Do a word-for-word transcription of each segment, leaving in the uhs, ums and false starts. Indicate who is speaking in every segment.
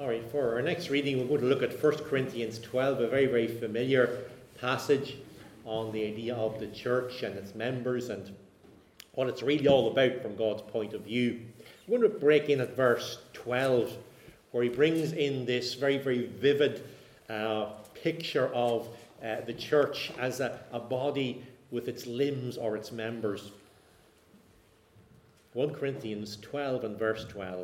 Speaker 1: All right, for our next reading, we're going to look at First Corinthians twelve, a very, very familiar passage on the idea of the church and its members and what it's really all about from God's point of view. We're going to break in at verse twelve, where he brings in this very, very vivid uh, picture of uh, the church as a, a body with its limbs or its members. First Corinthians twelve and verse twelve.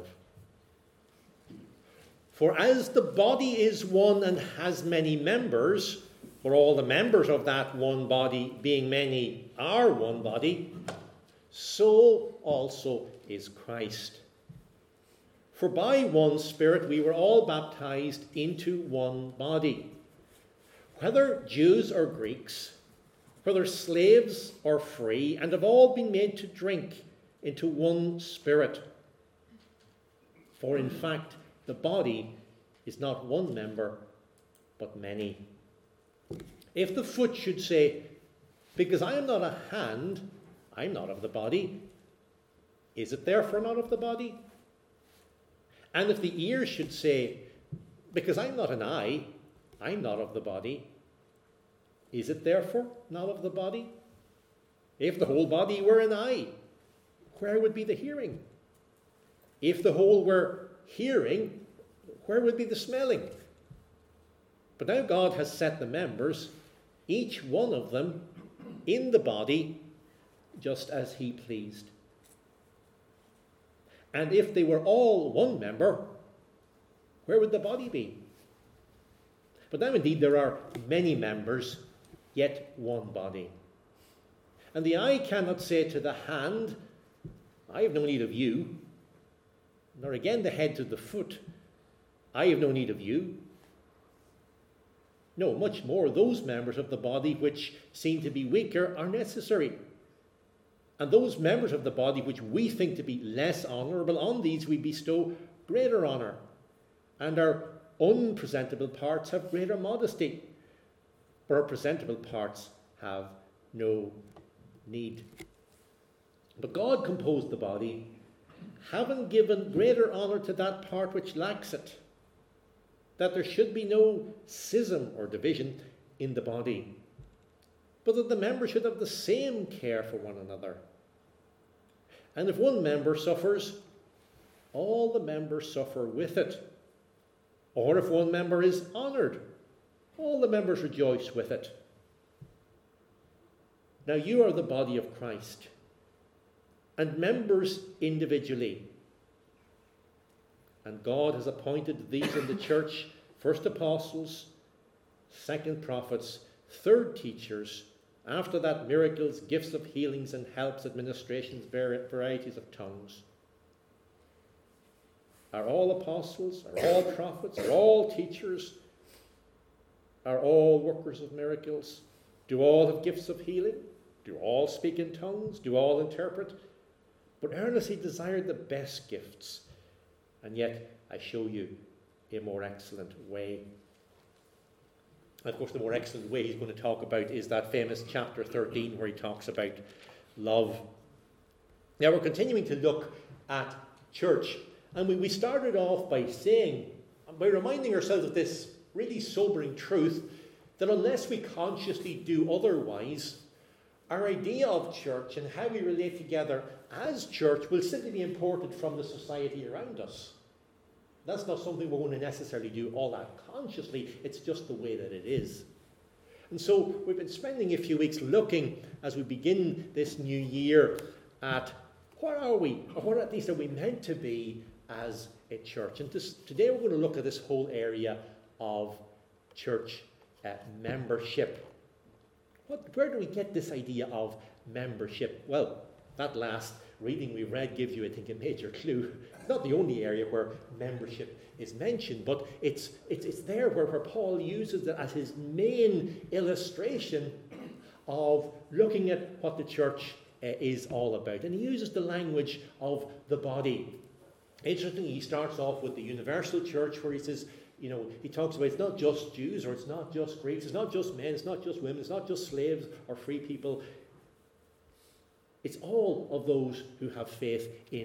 Speaker 1: For as the body is one and has many members, for all the members of that one body, being many, are one body, so also is Christ. For by one Spirit we were all baptized into one body, whether Jews or Greeks, whether slaves or free, and have all been made to drink into one Spirit. For in fact, the body is not one member, but many. If the foot should say, because I am not a hand, I am not of the body, is it therefore not of the body? And if the ear should say, because I am not an eye, I am not of the body, is it therefore not of the body? If the whole body were an eye, where would be the hearing? If the whole were hearing, where would be the smelling? But now God has set the members, each one of them, in the body, just as he pleased. And if they were all one member, where would the body be? But now indeed there are many members, yet one body. And the eye cannot say to the hand, I have no need of you, nor again the head to the foot, I have no need of you. No, much more, those members of the body which seem to be weaker are necessary. And those members of the body which we think to be less honourable, on these we bestow greater honour. And our unpresentable parts have greater modesty, but our presentable parts have no need. But God composed the body, having given greater honour to that part which lacks it, that there should be no schism or division in the body, but that the members should have the same care for one another. And if one member suffers, all the members suffer with it. Or if one member is honoured, all the members rejoice with it. Now you are the body of Christ, and members individually. And God has appointed these in the church, first apostles, second prophets, third teachers, after that miracles, gifts of healings and helps, administrations, varieties of tongues. Are all apostles? Are all prophets? Are all teachers? Are all workers of miracles? Do all have gifts of healing? Do all speak in tongues? Do all interpret? But earnestly desire the best gifts, and yet I show you a more excellent way. And of course, the more excellent way he's going to talk about is that famous chapter thirteen where he talks about love. Now we're continuing to look at church, and we, we started off by saying, by reminding ourselves of this really sobering truth, that unless we consciously do otherwise, our idea of church and how we relate together as church will simply be imported from the society around us. That's not something we're going to necessarily do all that consciously. It's just the way that it is. And so we've been spending a few weeks looking, as we begin this new year, at what are we, or what at least are we meant to be as a church. And this, today we're going to look at this whole area of church uh, membership. What, where do we get this idea of membership? Well, that last reading we read gives you, I think, a major clue. It's not the only area where membership is mentioned, but it's it's, it's there where, where Paul uses it as his main illustration of looking at what the church uh, is all about. And he uses the language of the body. Interestingly, he starts off with the universal church, where he says, you know, he talks about it's not just Jews, or it's not just Greeks, it's not just men, it's not just women, it's not just slaves or free people. It's all of those who have faith in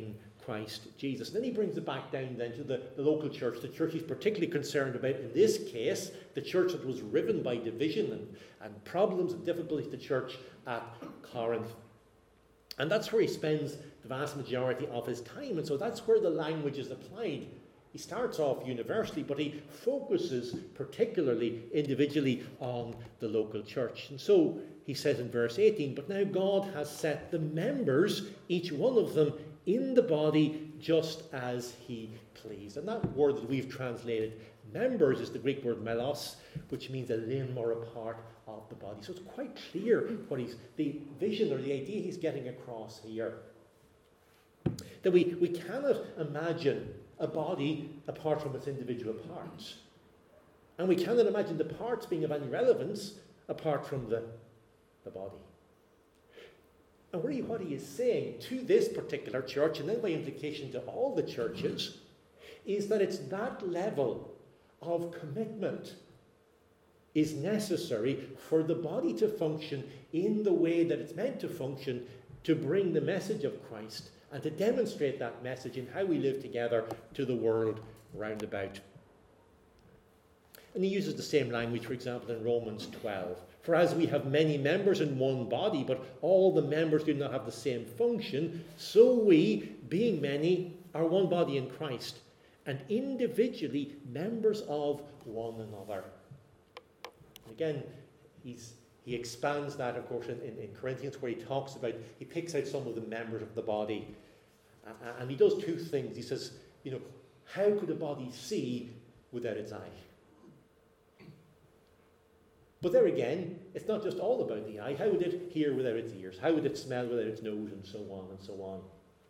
Speaker 1: Christ Jesus. And then he brings it back down then to the, the local church, the church he's particularly concerned about in this case, the church that was riven by division and, and problems and difficulties, the church at Corinth. And that's where he spends the vast majority of his time. And so that's where the language is applied. He starts off universally, but he focuses particularly individually on the local church. And so he says in verse eighteen, but now God has set the members, each one of them, in the body just as he pleased. And that word that we've translated members is the Greek word melos, which means a limb or a part of the body. So it's quite clear what he's, the vision or the idea he's getting across here. That we, we cannot imagine a body apart from its individual parts. And we cannot imagine the parts being of any relevance apart from the, the body. And really what he is saying to this particular church, and then by implication to all the churches, is that it's that level of commitment is necessary for the body to function in the way that it's meant to function, to bring the message of Christ and to demonstrate that message in how we live together to the world round about. And he uses the same language, for example, in Romans twelve. For as we have many members in one body, but all the members do not have the same function, so we, being many, are one body in Christ, and individually members of one another. And again, he's, he expands that, of course, in, in, in Corinthians, where he talks about, he picks out some of the members of the body. Uh, and he does two things. He says, you know, how could a body see without its eye? But there again, it's not just all about the eye. How would it hear without its ears? How would it smell without its nose? And so on and so on.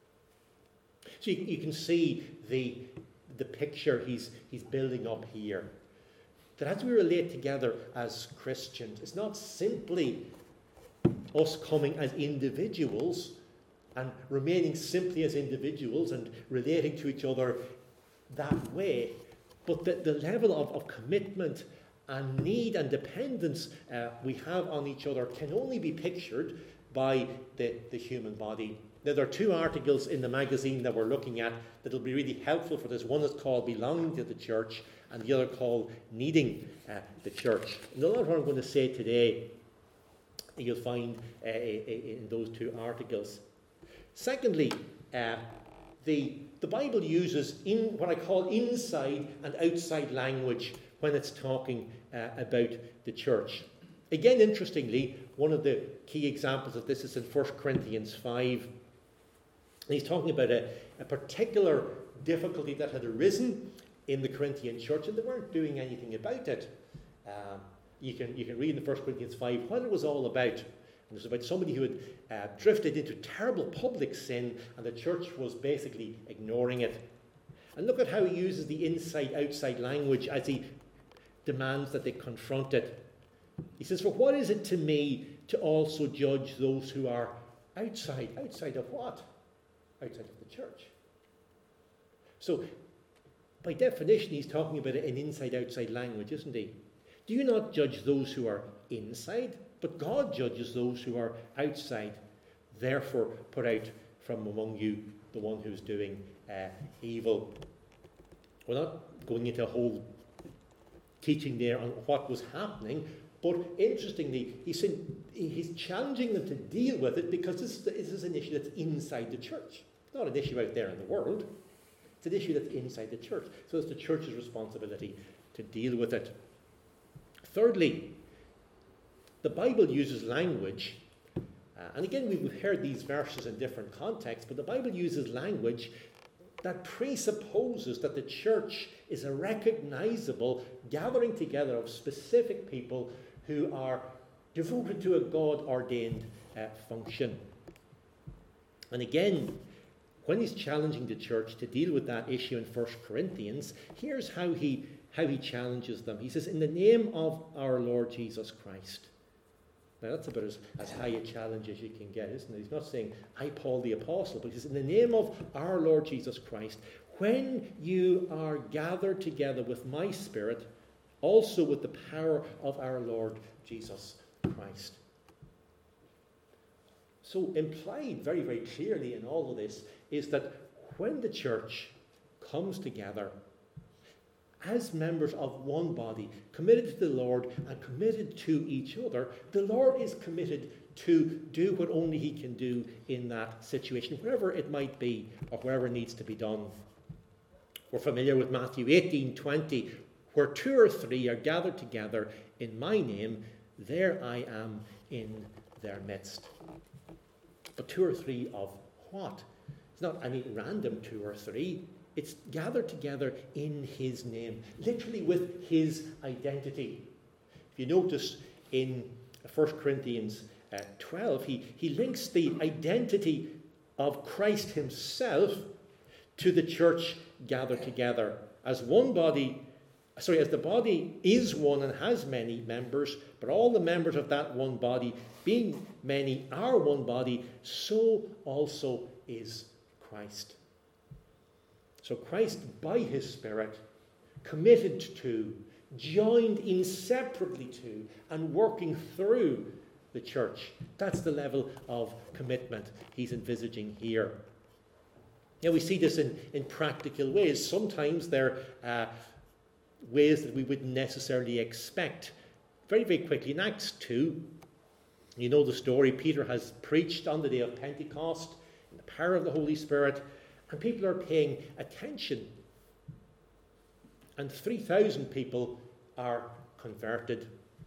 Speaker 1: So you, you can see the, the picture he's, he's building up here. That as we relate together as Christians, it's not simply us coming as individuals and remaining simply as individuals and relating to each other that way, but that the level of, of commitment and need and dependence uh, we have on each other can only be pictured by the, the human body. Now, there are two articles in the magazine that we're looking at that will be really helpful for this. One is called Belonging to the Church, and the other called Needing uh, the Church. And a lot of what I'm going to say today, you'll find uh, in those two articles. Secondly, uh, the, the Bible uses in what I call inside and outside language when it's talking uh, about the church. Again, interestingly, one of the key examples of this is in First Corinthians five. And he's talking about a, a particular difficulty that had arisen in the Corinthian church, and they weren't doing anything about it. Um, you can you can read in First Corinthians five what it was all about. And it was about somebody who had uh, drifted into terrible public sin, and the church was basically ignoring it. And look at how he uses the inside-outside language as he demands that they confront it. He says, for what is it to me to also judge those who are outside? Outside of what? Outside of the church. So, by definition, he's talking about an inside-outside language, isn't he? Do you not judge those who are inside? But God judges those who are outside. Therefore, put out from among you the one who's doing uh, evil. We're not going into a whole teaching there on what was happening, but interestingly, he's, saying, he's challenging them to deal with it because this, this is an issue that's inside the church. It's not an issue out there in the world. It's an issue that's inside the church. So it's the church's responsibility to deal with it. Thirdly, the Bible uses language, uh, and again, we've heard these verses in different contexts, but the Bible uses language that presupposes that the church is a recognizable gathering together of specific people who are devoted to a God-ordained uh, function. And again, when he's challenging the church to deal with that issue in First Corinthians, here's how he, how he challenges them. He says, in the name of our Lord Jesus Christ. Now that's about as, as high a challenge as you can get, isn't it? He's not saying, I, Paul the Apostle, but he says, in the name of our Lord Jesus Christ, when you are gathered together with my Spirit, also with the power of our Lord Jesus Christ. So implied very, very clearly in all of this is that when the church comes together as members of one body, committed to the Lord and committed to each other, the Lord is committed to do what only he can do in that situation, wherever it might be or wherever needs to be done. We're familiar with Matthew eighteen twenty, where two or three are gathered together in my name, there I am in their midst. But two or three of what? It's not any random two or three. It's gathered together in his name, literally with his identity. If you notice in First Corinthians uh, twelve, he, he links the identity of Christ himself to the church gathered together as one body. Sorry, as the body is one and has many members, but all the members of that one body, being many, are one body, so also is Christ. So Christ, by his Spirit, committed to, joined inseparably to, and working through the church. That's the level of commitment he's envisaging here. Now we see this in, in practical ways. Sometimes they're uh, ways that we wouldn't necessarily expect. Very, very quickly, in Acts two, you know the story. Peter has preached on the day of Pentecost in the power of the Holy Spirit, and people are paying attention. And three thousand people are converted.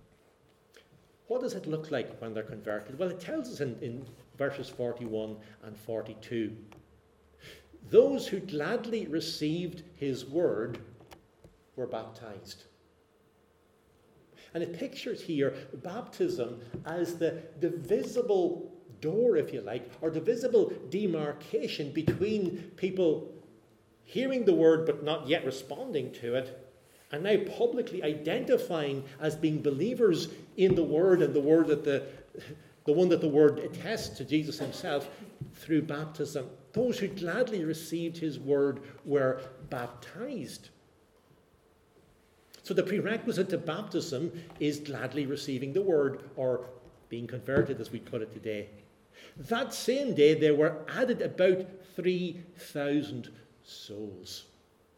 Speaker 1: What does it look like when they're converted? Well, it tells us in, in verses forty-one and forty-two. Those who gladly received his word were baptized. And it pictures here baptism as the, the visible door, if you like, or the visible demarcation between people hearing the word but not yet responding to it, and now publicly identifying as being believers in the word, and the word that the, the one that the word attests to, Jesus himself, through baptism. Those who gladly received his word were baptized. So the prerequisite to baptism is gladly receiving the word, or being converted as we put it today. That same day there were added about three thousand souls.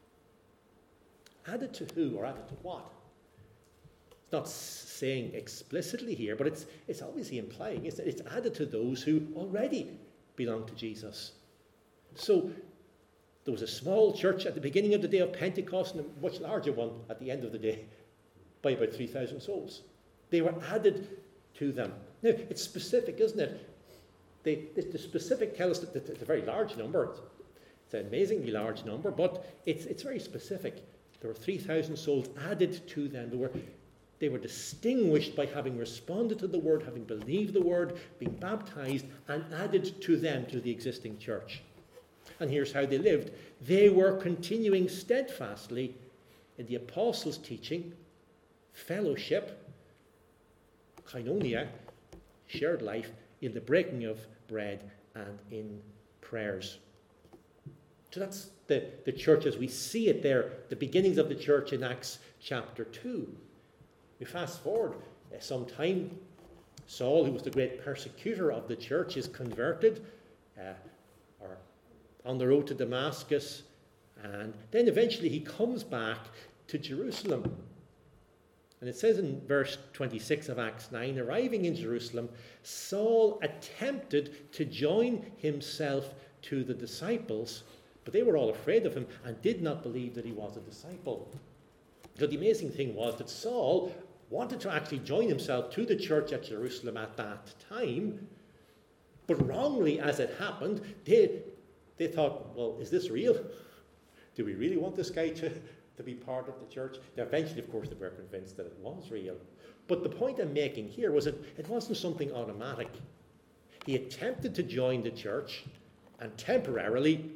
Speaker 1: Added to who, or added to what? It's not saying explicitly here, but it's, it's obviously implying it's, it's added to those who already belong to Jesus. So there was a small church at the beginning of the day of Pentecost and a much larger one at the end of the day by about three thousand souls. They were added to them. Now, it's specific, isn't it? They, the specific tells us that it's a very large number. It's an amazingly large number, but it's, it's very specific. There were three thousand souls added to them. They were, they were distinguished by having responded to the word, having believed the word, being baptized, and added to them, to the existing church. And here's how they lived. They were continuing steadfastly in the apostles' teaching, fellowship, koinonia, shared life, in the breaking of bread and in prayers. So that's the, the church as we see it there, the beginnings of the church in Acts chapter two. We fast forward uh, some time. Saul, who was the great persecutor of the church, is converted, uh, or on the road to Damascus, and then eventually he comes back to Jerusalem. And it says in verse twenty-six of Acts nine, arriving in Jerusalem, Saul attempted to join himself to the disciples, but they were all afraid of him and did not believe that he was a disciple. So the amazing thing was that Saul wanted to actually join himself to the church at Jerusalem at that time, but wrongly as it happened, they, they thought, well, is this real? Do we really want this guy to, to be part of the church? Now, eventually, of course, they were convinced that it was real. But the point I'm making here was that it wasn't something automatic. He attempted to join the church, and temporarily,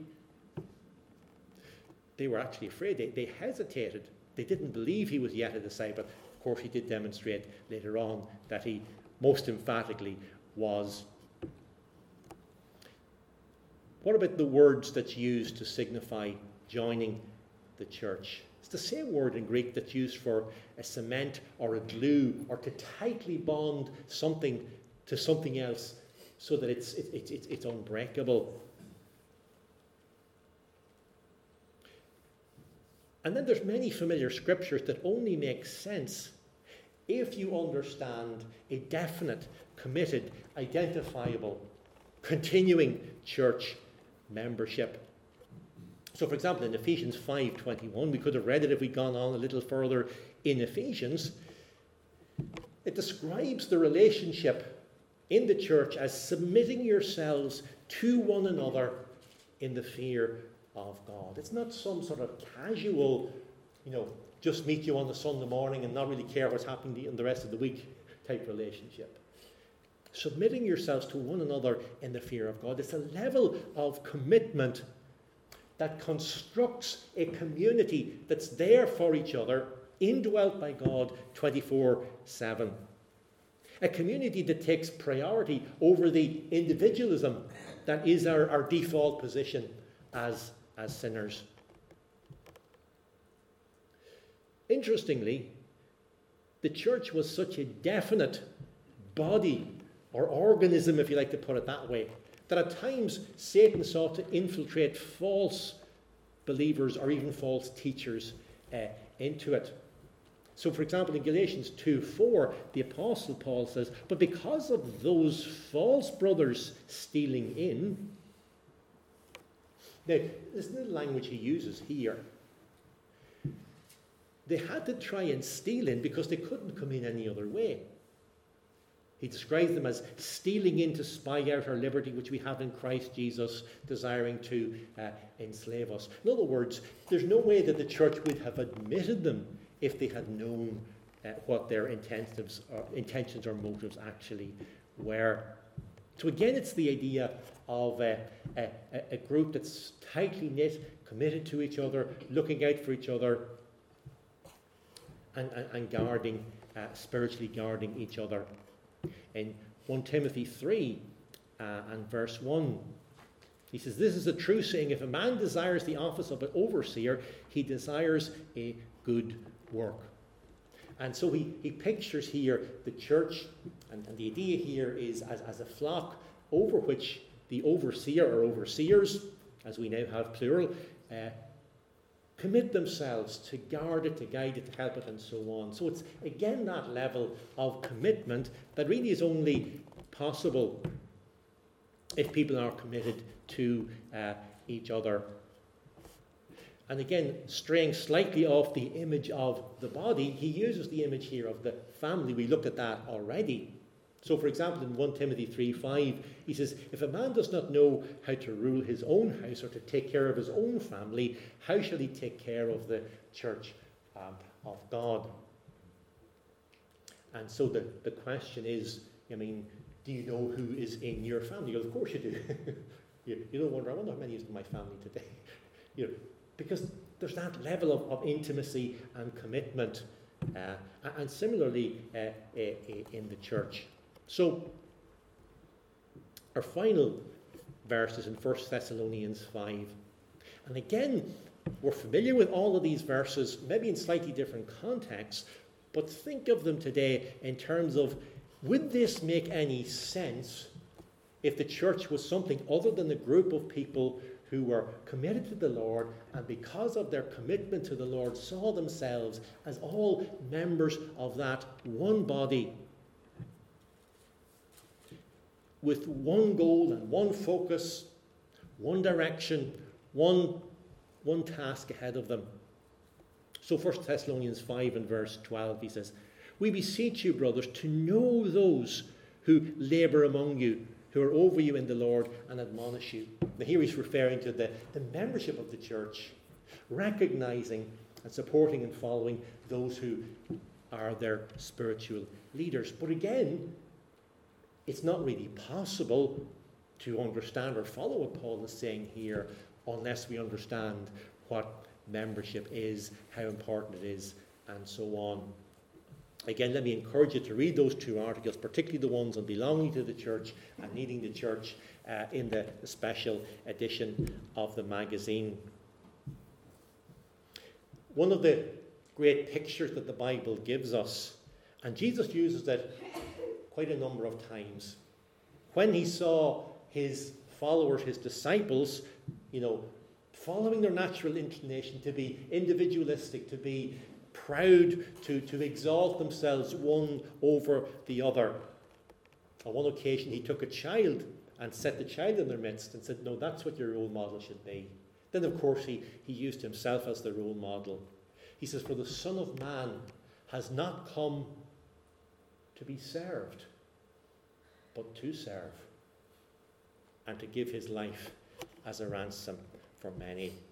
Speaker 1: they were actually afraid. They, they hesitated. They didn't believe he was yet a disciple. Of course, he did demonstrate later on that he most emphatically was. What about the words that's used to signify joining the church? It's the same word in Greek that's used for a cement or a glue, or to tightly bond something to something else so that it's, it, it, it, it's unbreakable. And then there's many familiar scriptures that only make sense if you understand a definite, committed, identifiable, continuing church membership. So, for example, in Ephesians five twenty-one, we could have read it if we'd gone on a little further in Ephesians. It describes the relationship in the church as submitting yourselves to one another in the fear of God. It's not some sort of casual, you know, just meet you on a Sunday morning and not really care what's happening in the rest of the week type relationship. Submitting yourselves to one another in the fear of God. It's a level of commitment that constructs a community that's there for each other, indwelt by God twenty-four seven. A community that takes priority over the individualism that is our, our default position as, as sinners. Interestingly, the church was such a definite body or organism, if you like to put it that way, that at times Satan sought to infiltrate false believers or even false teachers uh, into it. So, for example, in Galatians two four, the Apostle Paul says, but because of those false brothers stealing in, now, listen to the language he uses here. They had to try and steal in because they couldn't come in any other way. He describes them as stealing in to spy out our liberty, which we have in Christ Jesus, desiring to uh, enslave us. In other words, there's no way that the church would have admitted them if they had known uh, what their intentions or, intentions or motives actually were. So again, it's the idea of uh, a, a group that's tightly knit, committed to each other, looking out for each other, and, and, and guarding, uh, spiritually guarding each other. In First Timothy three uh, and verse one, he says, this is a true saying, if a man desires the office of an overseer, he desires a good work. And so he, he pictures here the church, and, and the idea here is as, as a flock over which the overseer or overseers, as we now have plural, uh, commit themselves to guard it, to guide it, to help it, and so on. So it's again that level of commitment that really is only possible if people are committed to uh, each other. And again, straying slightly off the image of the body, he uses the image here of the family. We looked at that already. So, for example, in First Timothy three five, he says, if a man does not know how to rule his own house or to take care of his own family, how shall he take care of the church um, of God? And so the, the question is, I mean, do you know who is in your family? Well, of course you do. you, you don't wonder, I wonder how many is in my family today. you know, because there's that level of, of intimacy and commitment, uh, and similarly uh, uh, in the church. So, our final verse is in First Thessalonians five. And again, we're familiar with all of these verses, maybe in slightly different contexts, but think of them today in terms of, would this make any sense if the church was something other than a group of people who were committed to the Lord, and because of their commitment to the Lord, saw themselves as all members of that one body, with one goal and one focus, one direction, one, one task ahead of them. So First Thessalonians five and verse twelve, he says, we beseech you, brothers, to know those who labour among you, who are over you in the Lord and admonish you. Now here he's referring to the, the membership of the church, recognizing and supporting and following those who are their spiritual leaders. But again, it's not really possible to understand or follow what Paul is saying here unless we understand what membership is, how important it is, and so on. Again, let me encourage you to read those two articles, particularly the ones on belonging to the church and needing the church uh, in the, the special edition of the magazine. One of the great pictures that the Bible gives us, and Jesus uses it quite a number of times. When he saw his followers, his disciples, you know, following their natural inclination to be individualistic, to be proud, to, to exalt themselves one over the other. On one occasion, he took a child and set the child in their midst and said, no, that's what your role model should be. Then, of course, he, he used himself as the role model. He says, for the Son of Man has not come to be served, but to serve, and to give his life as a ransom for many.